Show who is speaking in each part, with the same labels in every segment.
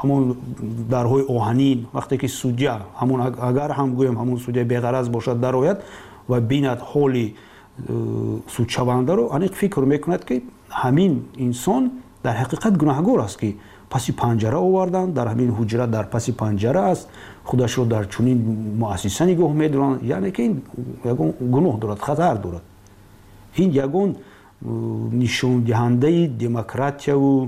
Speaker 1: همون درهای آهنین وقتی که سودیا همون اگر هم گویم همون سودیا بی‌غرض باشد در آید و بیند حالی سودشونده رو انیق فکر میکند که همین انسان در حقیقت گناهگار است که پسی پنجره آوردن در همین حجره در پسی پنجره است خودش رو در چنین مؤسسه نگاه می‌دارند یعنی که این یگان گناه دارد خطر دارد این یگان نشان دهنده دموکراسی و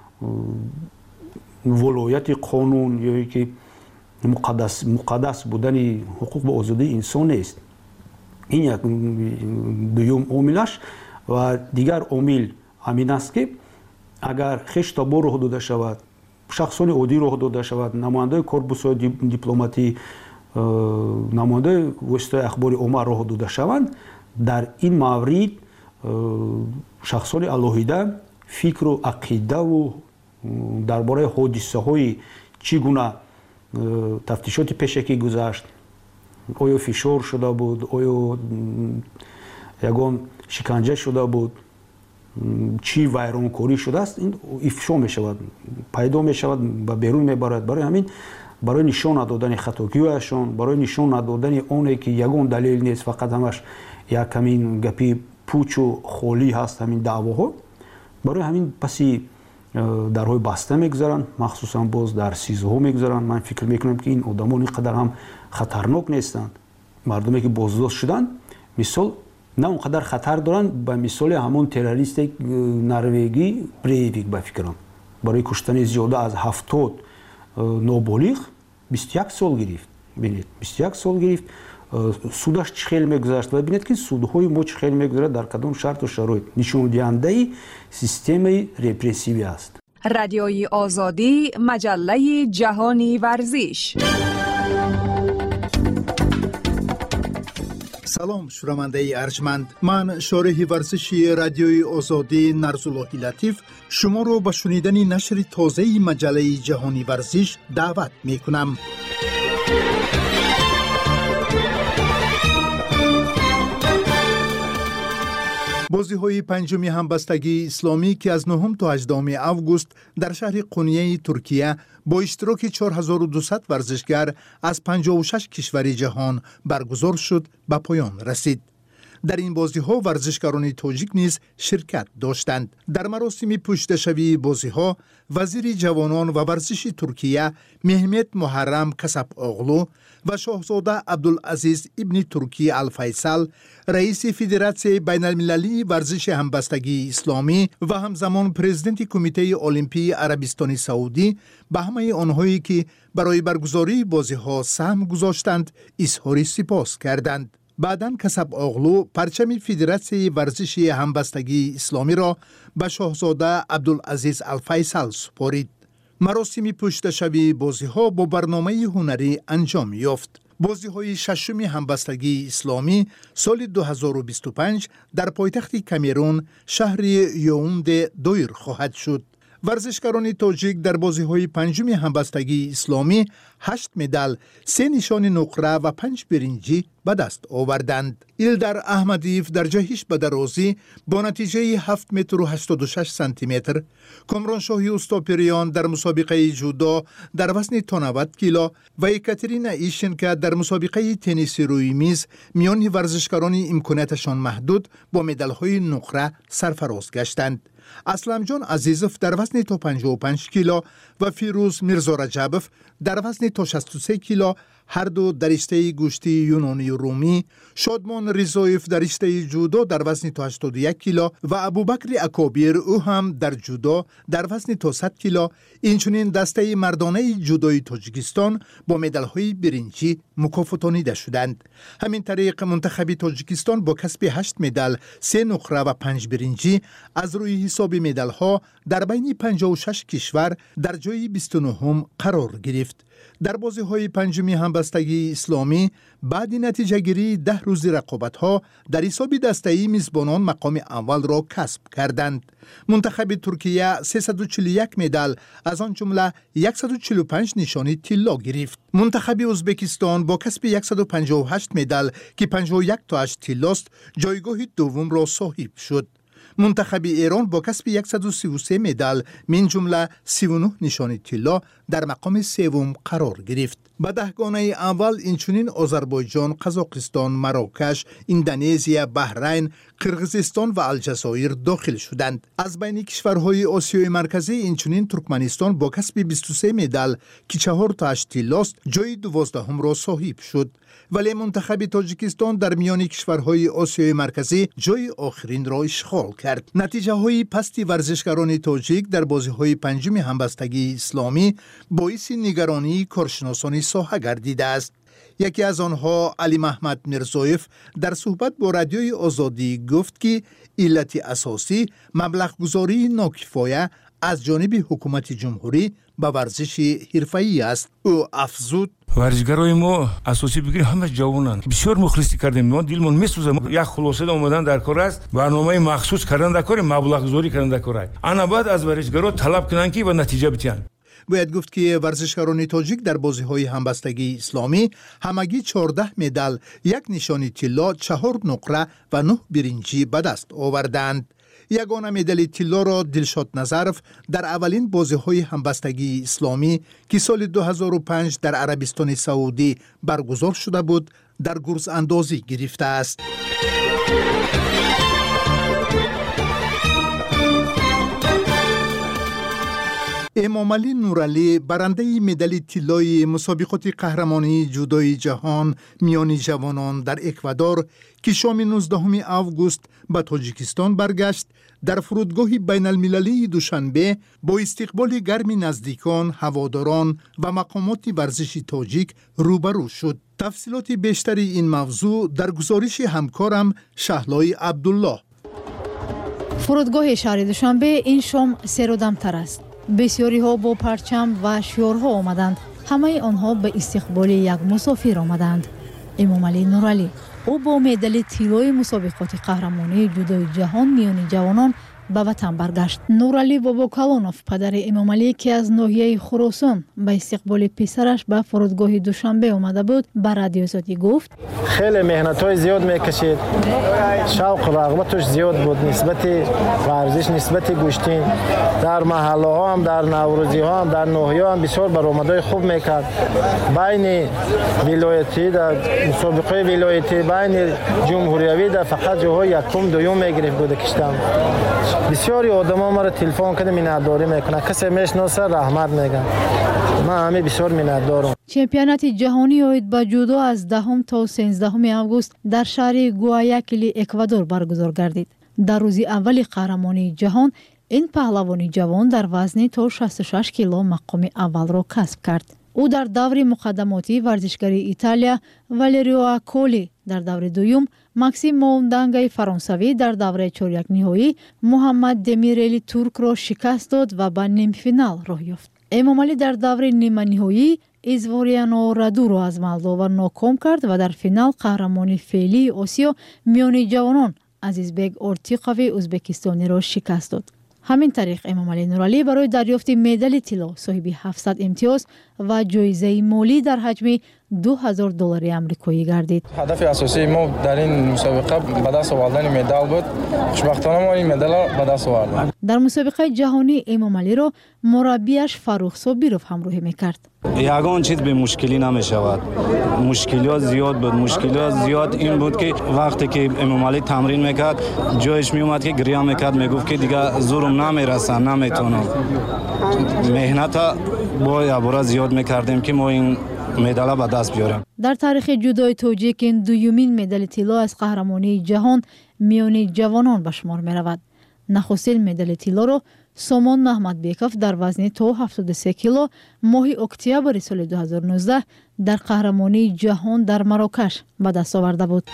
Speaker 1: ولایت قانون یا که مقدس بودن حقوق و آزادی انسان است این یک دوم عاملش و دیگر عامل همین است که اگر خشتابو راه داده شود شخصان عادی راه داده شود نماینده کورپوس دیپلماتی نماینده واسطه اخبار عمر راه داده شوند در این مورد شخصان الهیده فکر و عقیده و درباره حادثه های چگونه تفتیشات پیشکی گذشت آیا فشار شده بود آیا یگان شکنجه شده بود چی ویرانکاری شده است این افشا می شود پیدا می شود و بیرون می برد برای همین برای نشان ندادن خطاگی‌هایشان برای نشان ندادن آنی که یگان دلیل نیست فقط همش یک همین گپی پوچ و خالی هست همین دعواها برای همین پسی درهای بسته میگذارن مخصوصا باز در 13 میگذارن من فکر میکنم که این آدمان اینقدر هم خطرناک نیستند مردمی که بازداشت شدن مثال نه اونقدر خطر دارن به مثال همون تروریست نروژی بریویک به فکرم برای کشتن زیاده از 70 نابالغ 21 سال گرفت ببینید 21 سال گرفت سودش چخیل میگذشت و ببینید که سودهای ما چخیل میگذره در کدام شرط و شرایط نشون دهنده سیستم رپرسیوی است
Speaker 2: رادیوی آزادی مجله جهانی ورزش
Speaker 3: سلام شنونده ارجمند من شارح ورزشی رادیوی آزادی نرزاللهی لطیف شما رو به شنیدن نشر تازه مجله جهانی ورزش دعوت می کنم. بازی‌های پنجمی همبستگی اسلامی که از 9 تا 18 اوگوست در شهر قونیه ترکیه با اشتراک 4200 ورزشگر از 56 کشور جهان برگزار شد به پایان رسید. در این بازی‌ها ورزشکاران تاجیک نیز شرکت داشتند. در مراسم پشتشوی بازی‌ها وزیر جوانان و ورزش ترکیه مهمت محرم کسب اغلو و شاهزاده عبدالعزیز ابن ترکی الفیصل رئیس فدراسیون بین المللی ورزش همبستگی اسلامی و همزمان پرزیدنت کمیته المپی عربستان سعودی به همه آنهایی که برای برگزاری بازی‌ها سهم گذاشتند اظهار سپاس کردند. بعداً کسب اغلو پرچم فدراسیون ورزش همبستگی اسلامی را به شاهزاده عبدالعزیز الفیصل سپارید. مراسم پشتشوی بازی‌ها با برنامه هنری انجام یافت. بازی‌های ششم همبستگی اسلامی سال 2025 در پایتخت کامرون شهر یائونده دایر خواهد شد. ورزشکاران تاجیک در بازی‌های پنجم همبستگی اسلامی 8 مدال، 3 نشان نقره و 5 برنجی به دست آوردند. ایلدر احمدیف در جهش به درازی با نتیجه 7 متر و 86 سانتی متر، کامران شاهی استاپریان در مسابقه جودو در وزن تا 90 کیلو و اکاترینا ایشنکا در مسابقه تنیس روی میز میان ورزشکاران امکاناتشان محدود با مدال‌های نقره سرفراز گشتند. اسلم جان عزیزوف در وزن تا 55 کیلو و فیروز میرزا رجبوف در وزن تا 63 کیلو هر دو در رشته گوشتی یونانی و رومی، شادمان رضایف در رشته جودو در وزن تا 81 کیلو و ابوبکر اکابیر او هم در جودو در وزن تا 100 کیلو اینچنین دسته مردانه جودوی تاجیکستان با مدال‌های برنجی مکافاتانیده شدند. همین طریق منتخب تاجیکستان با کسب 8 مدال، 3 نقره و 5 برنجی از روی حساب مدال‌ها در بین 56 کشور در جای 29 قرار گرفت. در بازی‌های پنجمی همبستگی اسلامی بعد نتیجه گیری 10 روز رقابت‌ها در حساب دسته‌ای میزبانان مقام اول را کسب کردند. منتخب ترکیه 341 مدال از آن جمله 145 نشانی طلا گرفت. منتخب ازبکستان با کسب 158 مدال که 51 تاش طلاست جایگاه دوم را صاحب شد. منتخب ایران با کسب 133 مدال من جمله 39 نشان طلا در مقام سوم قرار گرفت. به دهگانه اول اینچنین آذربایجان، قزاقستان، مراکش، اندونزیا، بحرین، قرقیزستان و الجزایر داخل شدند. از بین کشورهای آسیای مرکزی اینچنین ترکمنستان با کسب 23 مدال که 4 تاش طلاست جای 12 را صاحب شد. ولی منتخب تاجیکستان در میان کشورهای آسیای مرکزی جای آخرین را اشغال کرد. نتیجه های پست ورزشکاران تاجیک در بازی های پنجم همبستگی اسلامی باعث نگرانی کارشناسان ساحه گردیده است. یکی از آنها علی محمد میرزایف در صحبت با رادیوی آزادی گفت که علت اساسی مبلغ گذاری ناکفایه از جانب حکومت جمهوری به ورزش حرفه‌ای است. او افزود:
Speaker 4: ورزشکارای ما اساسی بگیریم همه جوانان بسیار مخلصی کردیم. ما دلمون میسوزه. یک خلاصه اومدن در کار است، برنامه مخصوص کردن در کار، مبلغ گذاری کردن در کار. انا بعد از ورزشکارا طلب کنن که به نتیجه بتین.
Speaker 3: باید گفت که ورزشکاران تاجیک در بازی‌های همبستگی اسلامی همگی 14 مدال، 1 نشان طلا، 4 نقره و 9 برنجی به دست آوردند. یگانه مدال طلا را دلشاد نظرف در اولین بازی‌های همبستگی اسلامی که سال 2005 در عربستان سعودی برگزار شده بود در گرز اندازی گرفته است. امامعلی نورعلی برنده مدال طلای مسابقات قهرمانی جودوی جهان میان جوانان در اکوادور که شام 19 آگوست به تاجیکستان برگشت، در فرودگاه بین المللی دوشنبه با استقبال گرم نزدیکان، هواداران و مقامات ورزشی تاجیک روبرو شد. تفصیلات بیشتری این موضوع در گزارش همکارم شهلای عبدالله.
Speaker 5: فرودگاه شهر دوشنبه این شام سرودمتر است. بسیاری ها با پرچم و شیارها آمدند. همه آنها به استقبال یک مسافر آمدند. امامعلی نورعلی او با مدال طلای مسابقات قهرمانی جودوی جهان میان جوانان به وطن برگشت. نورعلی بابا کلونوف پدر امامعلی که از ناحیه خراسان به استقبال پسرش به فرودگاه دوشنبه آمده بود به رادیو آزادی گفت:
Speaker 6: خیلی مهنت‌های زیاد میکشید، شوق و رغبتش زیاد بود نسبت ورزش، نسبت گوشتین. در محله ها هم، در نوروزی ها هم، در ناحیه هم بسیار برآمدهای خوب میکرد. بین ولایتی، در مسابقه ولایتی، بین جمهوریوی در فقط جاهای یکم دوم میگرفت بود کشتم. بسیاری آدما ما را تلفن کرده منتداری میکنه، کسی میشناسه رحمت میگه. من همه بسیار منتدارم.
Speaker 5: چمپیونات جهانی عاید به جودو از 10 تا 13 آگوست در شهر گوایاکیلی اکوادور برگزار گردید. در روز اول قهرمانی جهان این پهلوانی جوان در وزن تا 66 کیلو مقام اول را کسب کرد. او در دور مقدماتی ورزشکاری ایتالیا والریو آکولی در دور دوم، ماکسیم موندانگای فرانسوی در دور چهارک نهایی محمد دمیرلی ترک را شکست داد و به نیم فینال راه یافت. امامعلی در دور نیمه نهایی ایزواریانو رادو را از مولداوا ناکام کرد و در فینال قهرمانی فعلی آسیا میان جوانان عزیزبگ اورتیقوی ازبکستانی را شکست داد. همین طریق امامعلی نورعلی برای دریافت مدال طلا صاحب 700 امتیاز و جایزه مالی در حجم $2000 آمریکایی گردید.
Speaker 7: هدف اساسی ما در این مسابقه به دست آوردن مدال بود. خوشبختانه ما این مدال را به دست آوردیم.
Speaker 5: در مسابقه جهانی امامعلی را مربیش فروخ صابیروف همراهی میکرد.
Speaker 8: یگان چیز به مشکلی نمیشود. مشکلات زیاد بود. مشکلات زیاد این بود که وقتی که امامعلی تمرین میکرد جایش میومد که گریه میکرد، میگفت که دیگه زورم نمیرسه، نمیتونم. مهنت با زیاد میکردیم که ما این مدال به دست بیاریم.
Speaker 5: در تاریخ جودوی تاجیک این دومین مدال طلا از قهرمانی جهان میان جوانان به شمار می رود. نخستین مدال طلا را سامان محمد بیکوف در وزن تا 73 کیلو ماه اکتبر سال 2019 در قهرمانی جهان در مراکش به دست آورده بود.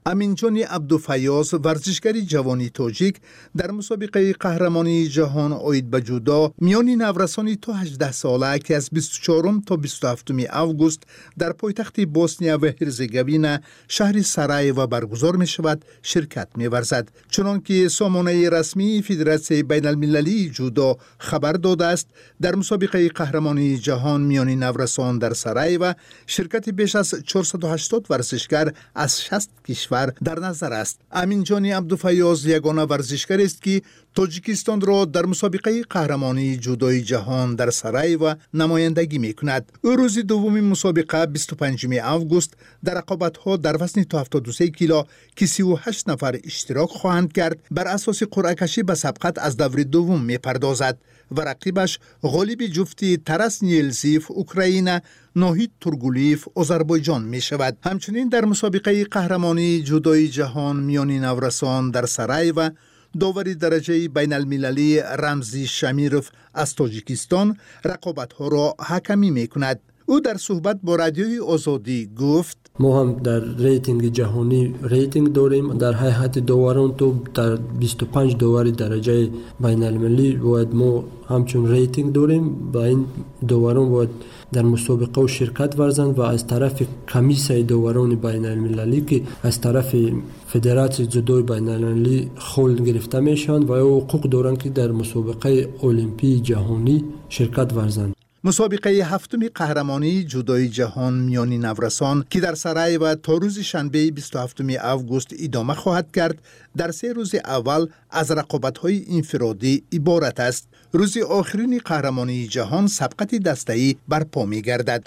Speaker 3: امینجان عبدالفیاض ورزشکاری جوانی تاجیک در مسابقه قهرمانی جهان اوید به جودو میان نورسانی تا 18 ساله که از 24 تا 27 اوگوست در پایتخت بوسنیا و هرزگوین شهر سرایو برگزار می شود شرکت می ورزد. چنانکه سامانه رسمی فدراسیون بین المللی جودو خبر داده است در مسابقه قهرمانی جهان میان نورسان در سرایو شرکت بیش از 480 ورزشکار از 60 کشور در نظر است. امینجان عبدالفیاض یگانه ورزشکار است که تاجیکستان را در مسابقه قهرمانی جودوی جهان در سرایو نمایندگی می کند. او روز دوم مسابقه 25 اوگوست در رقابت‌ها در وزن تا 73 کیلو که 38 نفر اشتراک خواهند کرد بر اساس قرعه کشی به سبقت از دور دوم می پردازد و رقیبش غالب جفتی ترس نیلزیف اوکراین، ناهید تورگولیف آذربایجان می شود. همچنین در مسابقه قهرمانی جودوی جهان میان نورسان در سرایو داوری درجه بین المللی رمزی شمیروف از تاجیکستان رقابت‌ها را حکمی می کند. او در صحبت با رادیوی آزادی گفت
Speaker 9: ما هم در ریتینگ جهانی ریتینگ داریم. در هیئت داوران تو در 25 داوری درجه بین المللی باید ما همچون ریتینگ داریم. با این داوران باید در مسابقه و شرکت ورزند و از طرف کمیسیون داوران بین المللی که از طرف فدراسیون جودوی بین المللی خلد گرفته میشن و حقوق دارند که در مسابقه المپی جهانی شرکت ورزند.
Speaker 3: مسابقه هفتم قهرمانی جودوی جهان میان نورسان که در سرایو تا روز شنبه 27 اوگوست ادامه خواهد کرد در 3 روز اول از رقابت‌های انفرادی عبارت است. روز آخرین قهرمانی جهان سبقت دسته‌ای برپا می‌گردد.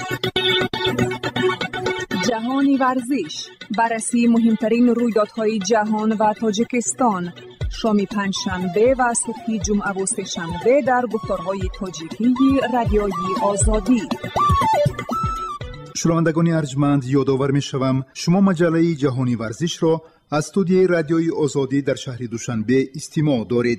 Speaker 2: جهانی ورزش، بررسی مهمترین رویدادهای جهان و تاجیکستان، شام پنجشنبه و صبح جمعه و سه‌شنبه در گفتارهای تاجیکی رادیوی آزادی.
Speaker 3: شنوندگان ارجمند، یادآور می‌شوم شما مجله جهانی ورزش را از استودیوی رادیوی آزادی در شهر دوشنبه استماع دارید.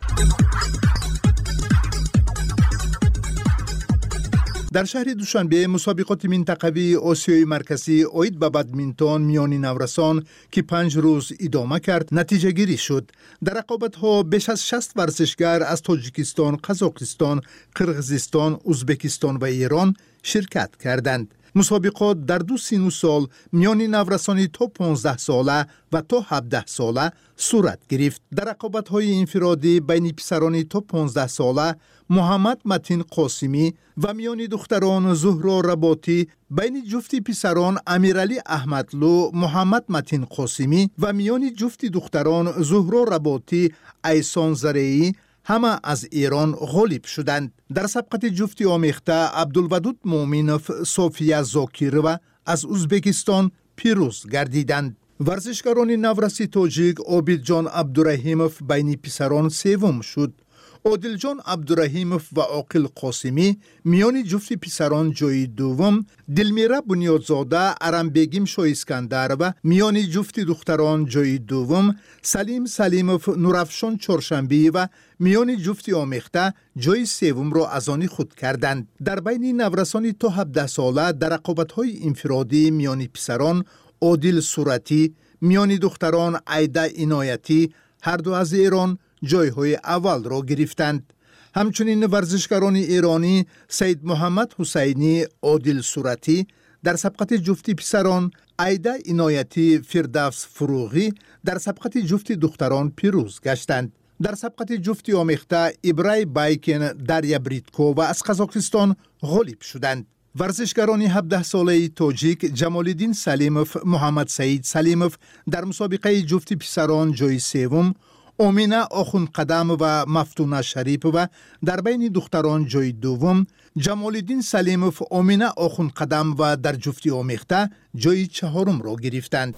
Speaker 3: در شهر دوشنبه مسابقات منطقوی آسیای مرکزی اوید به بدمینتون میان نورسان که 5 روز ادامه کرد نتیجه گیری شد. در رقابت‌ها بیش از 60 ورزشکار از تاجیکستان، قزاقستان، قرغیزستان، ازبکستان و ایران شرکت کردند. مسابقات در 2 سن و سال میان نورسانی تا 15 ساله و تا 17 ساله صورت گرفت. در رقابت‌های انفرادی بین پسران تا 15 ساله محمد متین قاسمی و میان دختران زهرا رباطی، بین جفت پسران امیرعلی احمدلو محمد متین قاسمی و میان جفت دختران زهرا رباطی ایسان زرعی همه از ایران غالب شدند. در سبقت جفتی آمیخته عبدالودود مومینوف صوفیه زاکیرova از ازبکستان پیروز گردیدند. ورزشکاران نورسی تاجیک عابدجان عبدالرحیموف بین پسران سوم شد. عادلجان عبدالرحیموف و عاقل قاسمی میان جفت پسران جای دوم، دلمیره بنیادزاده ارمبگیم شایسکندر و میان جفت دختران جای دوم، سلیم سلیموف نورافشان چهارشنبی و میان جفت آمیخته جای سوم را از آن خود کردند. در بین نورسان تا 17 ساله در رقابت‌های انفرادی میان پسران عادل صورتی، میان دختران عیده عنایتی هر دو از ایران جایهای اول را گرفتند. همچنین ورزشکاران ایرانی سید محمد حسینی، عادل صورتی در سبقت جفتی پسران، عیده عنایتی، فردوس فروغی در سبقت جفتی دختران پیروز گشتند. در سبقت جفتی آمیخته ابرای بایکن، دریا بریتکو و از قزاقستان غالب شدند. ورزشکاران 17 ساله تاجیک جمالالدین سلیموف، محمد سعید سلیموف در مسابقه جفتی پسران جای سوم، امینه آخوند قدم و مفتونه شریف و در بین دختران جای دوم، جمالالدین سلیموف، امینه آخوند قدم و در جفتی آمیخته جای چهارم را گرفتند.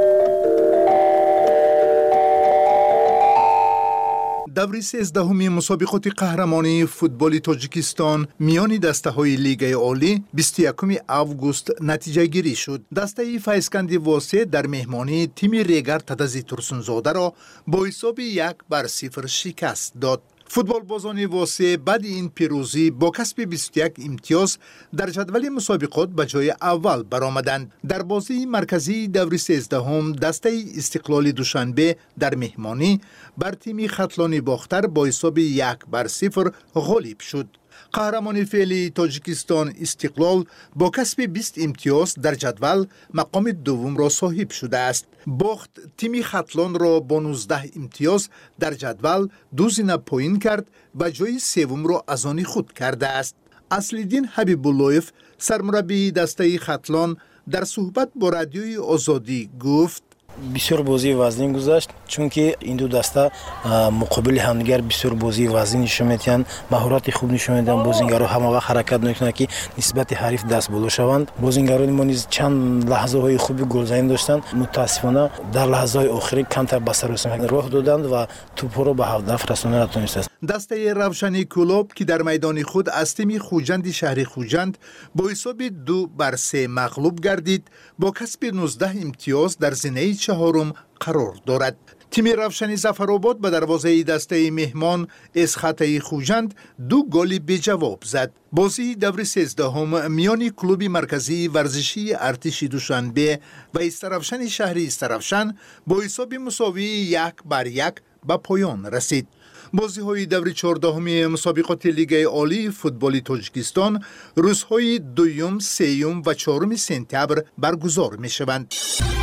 Speaker 3: دوره 13 مسابقات قهرمانی فوتبال تاجیکستان میان دسته‌های لیگ عالی 21 اوگوست نتیجه گیری شد. دسته فیضکند واسه در مهمانی تیم ریگر تدزی ترسونزاده را با حساب 1-0 شکست داد. فوتبالبازان واسه بعد این پیروزی با کسب 21 امتیاز در جدول مسابقات به جای اول برآمدند. در بازی مرکزی دور 13 دسته استقلال دوشنبه در مهمانی بر تیم ختلان باختر با حساب 1-0 غالب شد. قهرمان فعلی تاجیکستان استقلال با کسب 20 امتیاز در جدول مقام دوم را صاحب شده است. باخت تیم ختلان را با 19 امتیاز در جدول 2 زینه پایین کرد و جای سوم را از آن خود کرده است. اصل‌الدین حبیب‌اللهیف سرمربی دسته ختلان در صحبت با رادیوی آزادی گفت:
Speaker 6: بسیار بازی وزنی گذشت، چون که این دو دسته مقابل همدیگر بسیار بازی وزنی نشون میدن، مهارت خوب نشون میدن. بازیگرا همه وقت حرکت میکنن که نسبت حریف دست بالا شوند. بازیگران ما نیز چند لحظه های خوبی گلزنی داشتن، متاسفانه در لحظه های آخری کمتر به سر راه دادند و توپ را به هدف رساندن نتونستند.
Speaker 3: دسته روشنی کلوب که در میدان خود از تیم خوجند شهر خوجند با حساب 2-3 مغلوب گردید، با کسب 19 امتیاز در زینه چهارم قرار دارد. تیم روشنی ظفرآباد به دروازه دسته مهمان از خطای خوجند 2 گل به جواب زد. بازی دور 13 میان کلوب مرکزی ورزشی ارتش دوشنبه و استرافشن شهر استرافشن با حساب مساوی 1-1 به پایان رسید. بازی‌های دور 14 مسابقات لیگ عالی فوتبال تاجیکستان روزهای 2، 3 و 4 سپتامبر برگزار می‌شوند.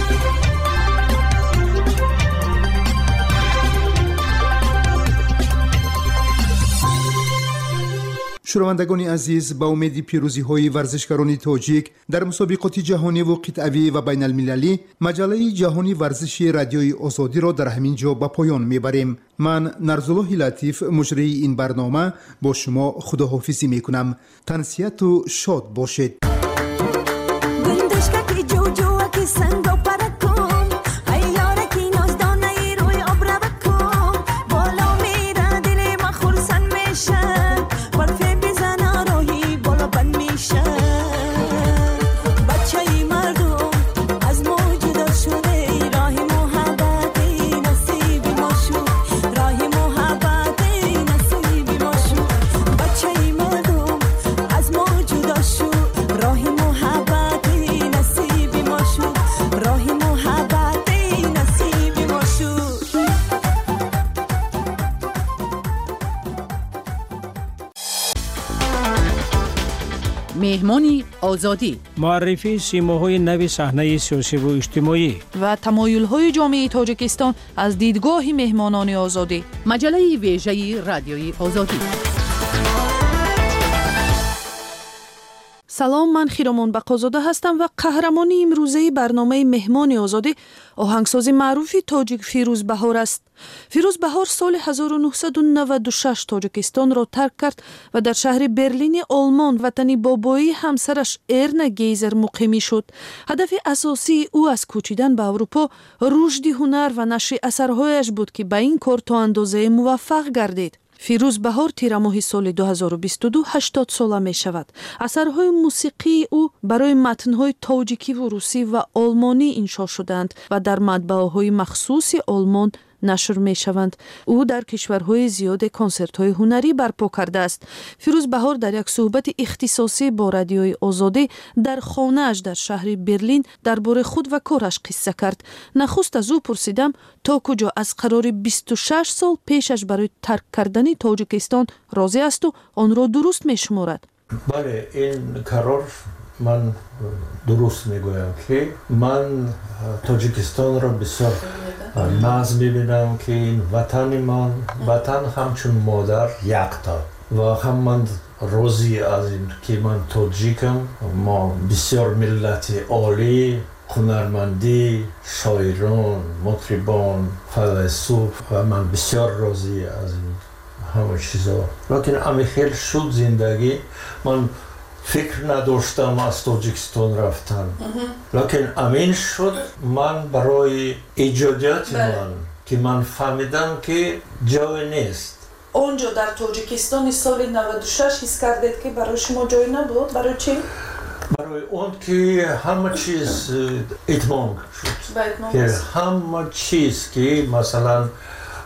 Speaker 3: شنوندگان عزیز، با امید پیروزی‌های ورزشکاران تاجیک در مسابقات جهانی و قطعی و بین المللی، مجله جهانی ورزشی رادیوی آزادی را در همین جا به پایان میبریم. من نرزالله لطیف مجری این برنامه با شما خداحافظی میکنم. تنسیت و شاد باشید.
Speaker 10: مهمانی آزادی،
Speaker 11: معرفی سیماهای نو صحنه سیاسی و اجتماعی
Speaker 10: و تمایل‌های جامعه تاجیکستان از دیدگاه مهمانان آزادی. مجله ویژه رادیوی آزادی. سلام، من خیرامان بقازاده هستم و قهرمانی امروزه برنامه مهمان آزادی آهنگساز معروف تاجیک فیروز بهار است. فیروز بهار سال 1996 تاجیکستان را ترک کرد و در شهر برلین آلمان وطن بابایی همسرش ارنا گیزر مقیمی شد. هدف اساسی او از کوچیدن به اروپا رشد هنر و نشر اثرهایش بود که به این کار تا اندازه موفق گردید. فیروز بهار تیر ماه سال 2022 80 ساله می شود. اثرهای موسیقی او برای متنهای تاجیکی و روسی و آلمانی انشا شدند و در مطبعه‌های مخصوص آلمان نشر می شوند. او در کشورهای زیاد کنسرت‌های هنری برپا کرده است. فیروز بهار در یک صحبت اختصاصی با رادیوی آزادی در خانه‌اش در شهر برلین درباره خود و کارش قصه کرد. نخست از او پرسیدم تا کجا از قرار 26 سال پیشش برای ترک کردن تاجیکستان راضی است و آن را درست می شمارد.
Speaker 12: بله، این قرار من درست میگویم که من تاجیکستان را بسیار ناز میبینم که این وطن من، وطن همچون مادر یکتا و هم من راضی از این که من تاجیکم. ما بسیار ملت عالی، هنرمندی، شاعران، مطربان، فیلسوف و من بسیار راضی از این همه چیزا. لیکن امی خیلی شد زندگی، من فکر نداشتم از تاجیکستان رفتن، لیکن امین شد من برای ایجادیات من که من فهمیدم که جای نیست.
Speaker 10: اونجا در تاجیکستان سال 96 حس کردید که برای شما جای نبود؟ برای چی؟
Speaker 12: برای اون که همه چیز اتمام شد، که همه چیز که مثلا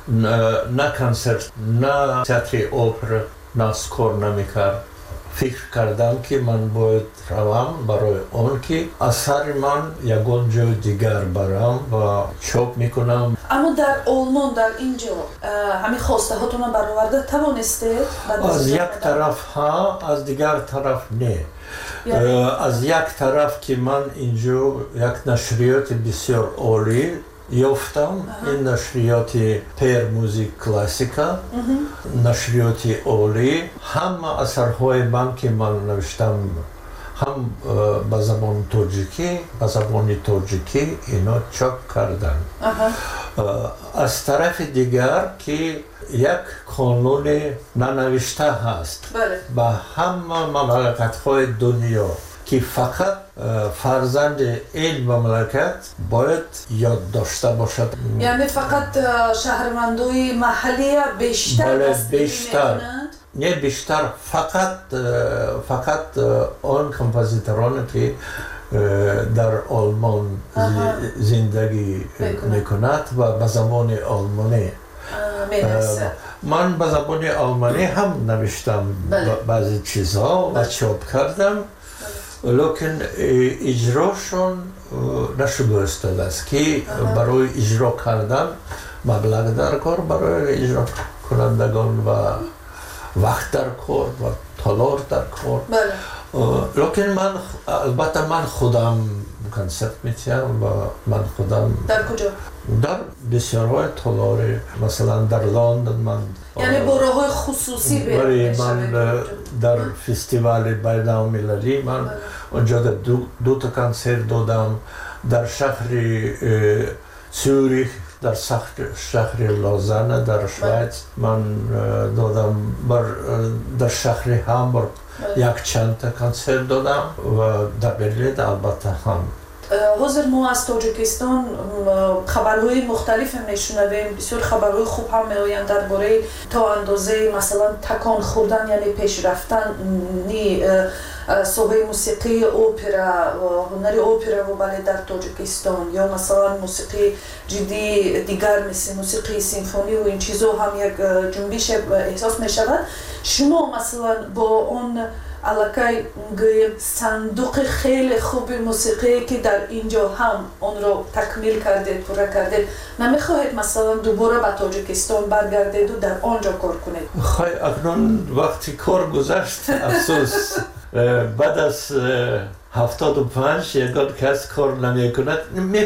Speaker 12: نه کنسرت، نه تئاتر اپرا، نه سکور نمیکرد. فکر کردم که من باید روم برای اون که اثر من یکون جای دیگر برم و چاپ میکنم.
Speaker 10: اما در آلمان در اینجا همین خواسته هاتون رو برآورده توانستید؟
Speaker 12: از یک طرف ها، از دیگر طرف نه. از یک طرف که من اینجا یک نشریات بسیار عالی یافتم، این نشریات پیر موزیک کلاسیکا، نشریات عالی، همه اثرهای من که من نوشتم هم به زبان تاجیکی، به زبان تاجیکی اینا چاپ کردن. از طرف دیگر که یک قانون ننوشته هست به همه مملکت‌های دنیا که فقط فرزند این مملکت باید یاد داشته باشد.
Speaker 10: یعنی فقط شهروندای محلی بیشتر
Speaker 12: بیشتر نه بیشتر فقط آن کمپوزیتورانی که در آلمان زندگی میکند و به زبان آلمانی من به زبان آلمانی هم نوشتم بعضی چیزها و چاپ کردم، لیکن اجراشون نشده است که برای اجرا کردن مبلغ در کار برای اجرا کنندگان و وقت در کار و تالار در کار. لیکن من البته من خودم کنسرت میتیم و من خودم
Speaker 10: در کجا؟
Speaker 12: در بسیارهای تالار، مثلا در لندن من
Speaker 10: یعنی برای خصوصی
Speaker 12: من در فستیوال بین‌المللی من اونجا دو تا کنسرت دادم، در شهر زوریخ، در شهر لوزان در شویц من دادم، در شهر هامبورگ یک چند تا کنسرت دادم و در برلین البته هم.
Speaker 10: حاضر ما از تاجیکستان خبرهای مختلف میشنویم، بسیار خبرهای خوب هم میآیند درباره تا اندازه مثلا تکان خوردن یعنی پیش رفتن صحبه موسیقی اپرا و هنر اپرا و بالت در تاجیکستان، یا مثلا موسیقی جدی دیگر مثل موسیقی سیمفونی و این چیزا هم یک جنبش احساس می شود. شما مثلا با اون علاقه صندوق خیلی خوب موسیقی که در اینجا هم اون رو تکمیل کردید، پورا کردید، نمیخواهید مثلا دوباره به تاجیکستان برگردید و در آنجا کار کنید؟
Speaker 12: خواهی اکنون وقتی کار گذشت افسوس، بعد از 75 یکان کس کار نمیکند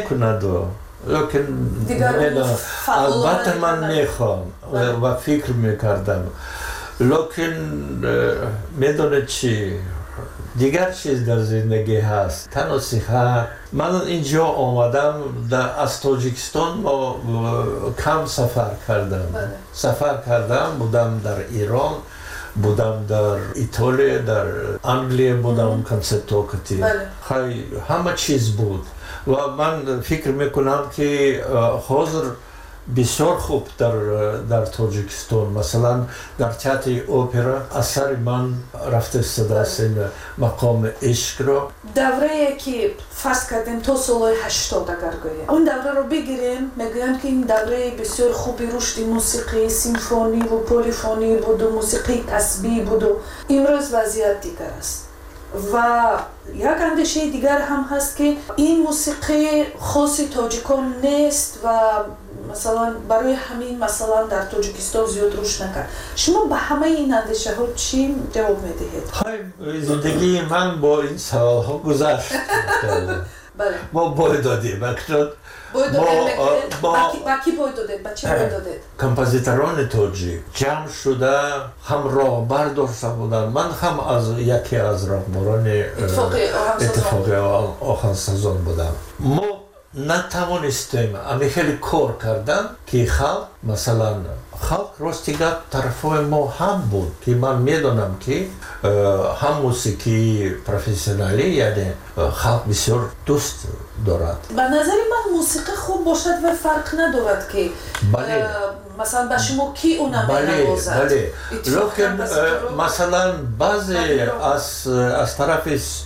Speaker 12: لیکن البته من میخوام و فکر میکردم، لیکن میدونید چی دیگر چیز در زندگی هست، تنها صحت. من اینجا آمدم از تاجیکستان کم سفر کردم، بودم در ایران، بودم در ایتالیا، در انگلیه بودم، کنسرت کتی، همه چیز بود و من فکر میکنم که حاضر بسیار خوب در تاجیکستان، مثلا در تئاتر اپرا اثر من رفته است مقام عشق را.
Speaker 10: دوره که فرض کردیم تا سال 80 اگر گوییم اون دوره رو بگیریم، میگویند که این دوره بسیار خوبی رشد موسیقی سیمفونی و پلیفونی بود و موسیقی تسبیح بود و امروز وضعیت دیگر است و یک اندیشه دیگر هم هست که این موسیقی خاص تاجیکان نیست و مثلا برای همین مثلا در تاجیکستان زیاد رشد نکرد. شما به همه این اندیشه ها چی جواب میدهید؟
Speaker 12: زندگی من با این سوال ها گذشت. ما باید دادیم
Speaker 10: با کی باید دادید؟ با چی باید دادید؟
Speaker 12: کمپوزیتوران تاجیک جمع شده هم راهبر داشته بودن، من هم از یکی از راهبران اتفاقی آهنگسازان بودم. ما نتوانستیم خیلی کار کردن که خلق مثلا راستی گپ طرفای ما هم بود که من میدونم که هم موسیقی پروفسیونالی یعنی خلق بسیار دوست دارد.
Speaker 10: به نظر من موسیقی خوب باشد و فرق ندارد که مثلا به شما کی اونم نوازد.
Speaker 12: لیکن مثلا بعضی از طرف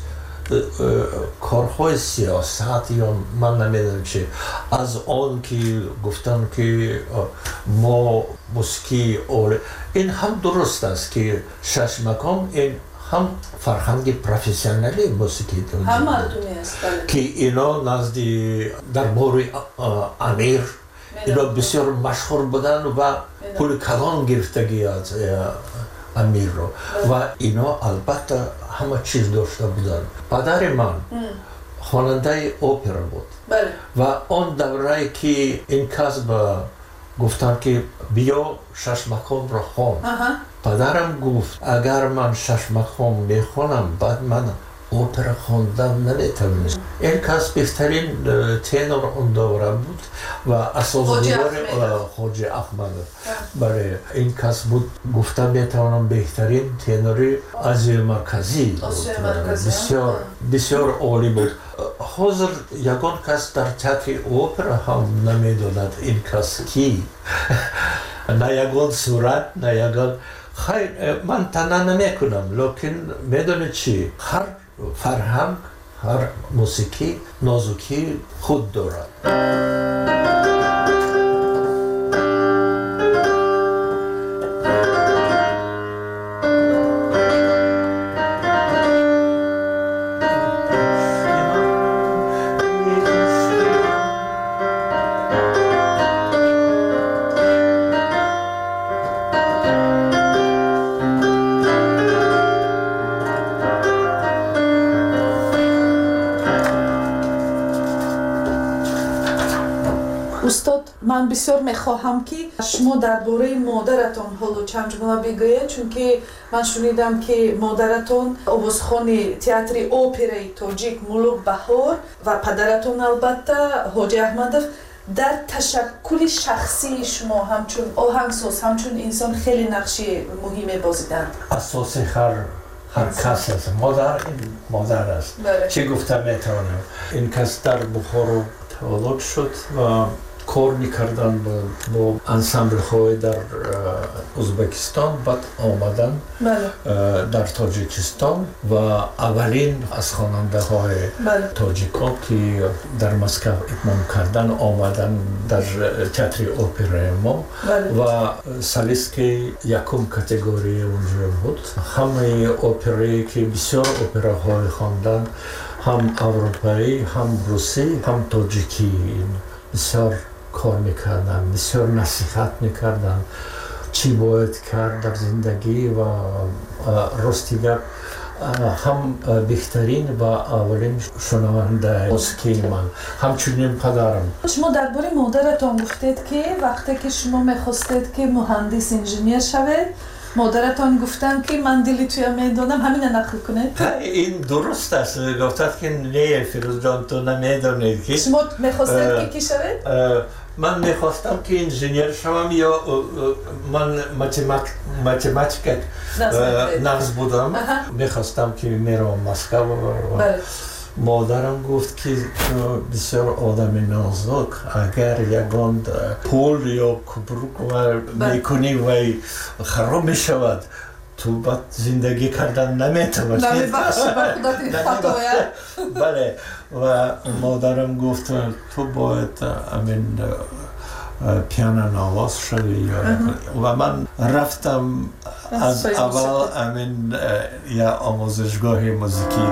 Speaker 12: کارهای سیاست یا من نمیدونم چی از آن که گفتن که ما موسیقی این هم درست است که شش مقام این هم فرهنگ پروفسیونالی موسیقی
Speaker 10: هم مردمی است
Speaker 12: که اینا نزدی در باره امیر اینا بسیار مشهور بودن و پول کلان گرفتگی از امیر رو و اینا البته همه چیز داشته بودن. پدر من خواننده اپرا بود و آن دوره که این کسب گفتن که بیا شش مقام رو خوان. پدرم گفت اگر من شش مقام میخونم بعد من اپرا خواندن نمیتونم. این کس بهترین تنور اون دوره بود و اساسگذار خواجه احمد. برای این کس بود گفتم میتونم بهترین تنوری آسیا مرکزی بسیار بسیار عالی بود. حاضر یگان کس در تئاتر اپرا هم نمیداند این کس کی نه یگان صورت نه یگان خیر من تنها نمیکنم لیکن میدونی چی هر فرهنگ هر موسیقی نازکی خود دارد.
Speaker 10: استاد من بسیار میخواهم که شما درباره مادرتان حالا چند جمله بگویید چون که من شنیدم که مادرتان آوازخوان تئاتر اپرای تاجیک ملوک بهار و پدرتان البته حاجی احمدов در تشکل شخصی شما همچون آهنگساز همچون انسان خیلی نقش مهمی بازیدند.
Speaker 12: اساس هر کس است. مادر این مادر است. چه گفتم میتونم این کس در بخارا تولد شد و کار میکردن با انسامبل های در ازبکستان بعد آمدن در تاجیکستان و اولین از خواننده های تاجیکا که در مسکو اتمام کردن آمدن در تئاتر اپرای ما و سالیست که یکم کاتگوری اونجا بود. همه اپرایی که بسیار اپراهای خواندن هم اروپایی هم روسی هم تاجیکی بسیار کار میکردن بسیار نصیحت میکردن چی باید کرد در زندگی و راستیگر هم بهترین و اولین شنونده موسیقی من همچنین پدرم.
Speaker 10: شما درباره مادرتان گفتید که وقتی که شما میخواستید که مهندس انجینیر شوید مادرتان گفتن که من دلی توی میدانم همین نقل کنید؟
Speaker 12: این درست است. گفتند که نه فیروز جان تو نمیدانید که
Speaker 10: شما میخواستید که کی شوید؟
Speaker 12: من میخواستم که انجینیر شوم یا من متماتیک نقص بودم. میخواستم که میرم مسکو مادرم گفت که بسیار آدم نازک اگر یگان پول یا کبروک میکنی و خراب میشود تو بعد زندگی کردن نمیتونی. بله و مادرم گفت تو باید امین پیانو نواز شوی و من رفتم از اول امین یا آموزشگاه موسیقی.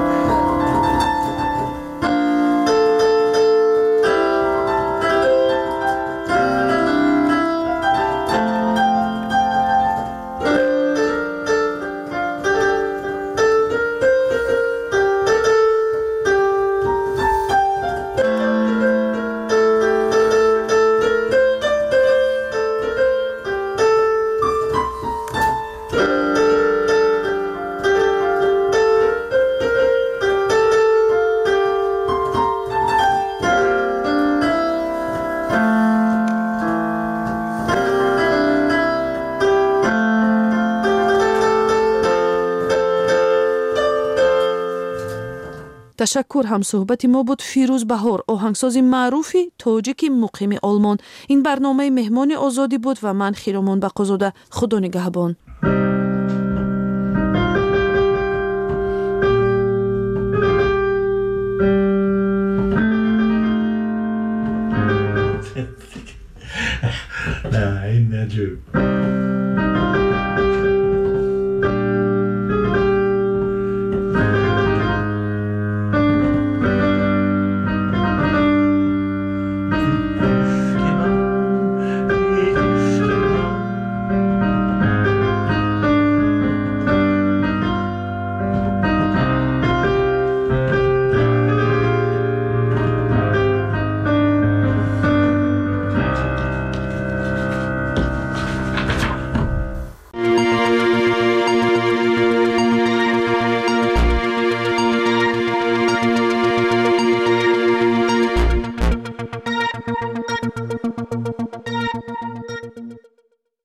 Speaker 10: تشکر. هم صحبت ما بود فیروز بهار آهنگساز معروفی تاجیک مقیم آلمان. این برنامه مهمان آزادی بود و من خیرامان بقازاده. خدا نگهبان.
Speaker 12: این نجوب